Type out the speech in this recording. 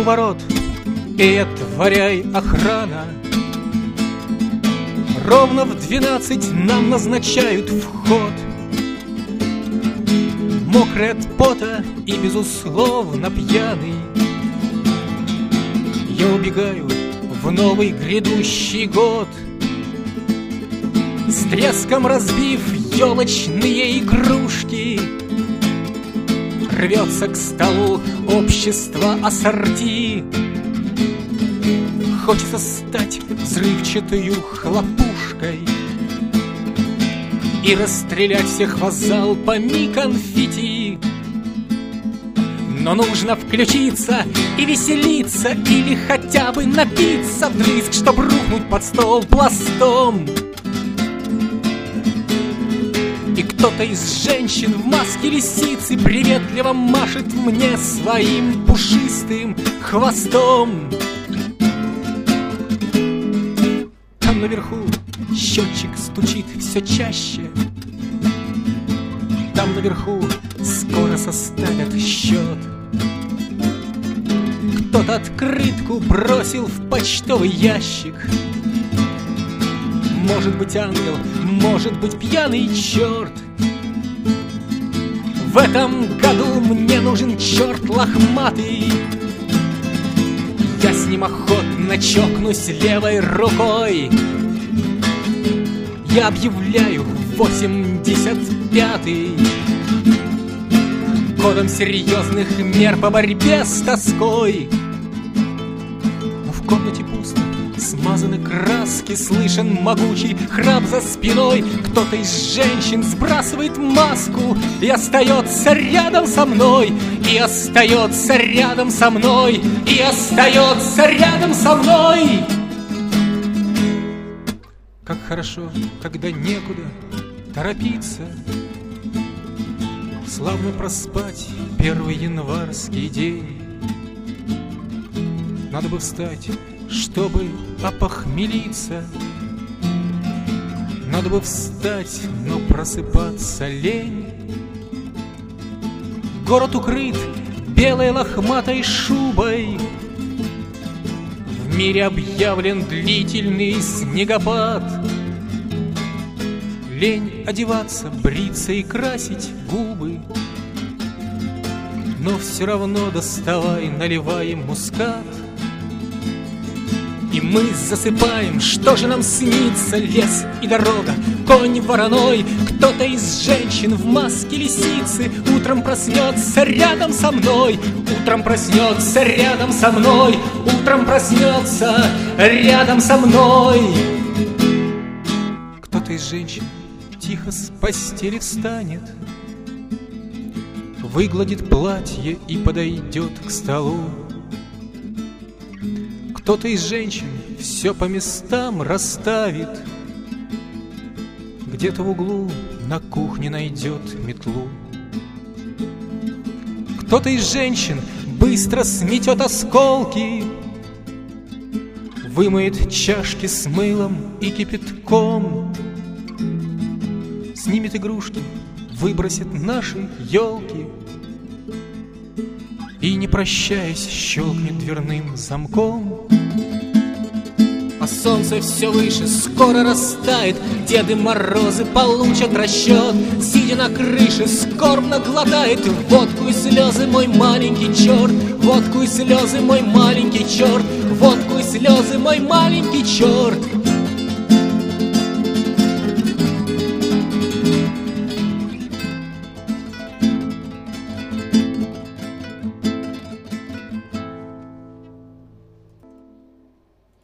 ворот и отворяй, охрана. Ровно в 12 нам назначают вход. Мокрый от пота и, безусловно, пьяный, я убегаю в новый грядущий год, с треском разбив елочные игрушки. Рвется к столу общество ассорти. Хочется стать взрывчатою хлопушкой и расстрелять всех залпами конфетти. Но нужно включиться и веселиться, или хотя бы напиться вдрызг, чтоб рухнуть под стол пластом. И кто-то из женщин в маске лисицы приветливо машет мне своим пушистым хвостом. Там наверху счетчик стучит все чаще. Там наверху скоро составят счет. Кто-то открытку бросил в почтовый ящик. Может быть ангел, может быть пьяный черт. В этом году мне нужен черт лохматый. Я с ним охотно чокнусь левой рукой. Я объявляю 85-й годом серьезных мер по борьбе с тоской. Но в комнате пусто, смазаны краски, слышен могучий храп за спиной. Кто-то из женщин сбрасывает маску и остается рядом со мной, и остается рядом со мной, и остается рядом со мной. Как хорошо, когда некуда торопиться, славно проспать первый январский день. Надо бы встать, чтобы опохмелиться. Надо бы встать, но просыпаться лень. Город укрыт белой лохматой шубой. В мире объявлен длительный снегопад. Лень одеваться, бриться и красить губы. Но все равно доставай, наливаем мускат. И мы засыпаем, что же нам снится? Лес и дорога, конь вороной. Кто-то из женщин в маске лисицы утром проснется рядом со мной. Утром проснется рядом со мной. Утром проснется рядом со мной. Кто-то из женщин тихо с постели встанет, выгладит платье и подойдет к столу. Кто-то из женщин все по местам расставит, где-то в углу на кухне найдет метлу. Кто-то из женщин быстро сметет осколки, вымоет чашки с мылом и кипятком, снимет игрушки, выбросит наши елки и, не прощаясь, щелкнет дверным замком. А солнце все выше, скоро растает. Деды Морозы получат расчет. Сидя на крыше, скорбно глотает водку и слезы мой маленький черт. Водку и слезы мой маленький черт. Водку и слезы мой маленький черт.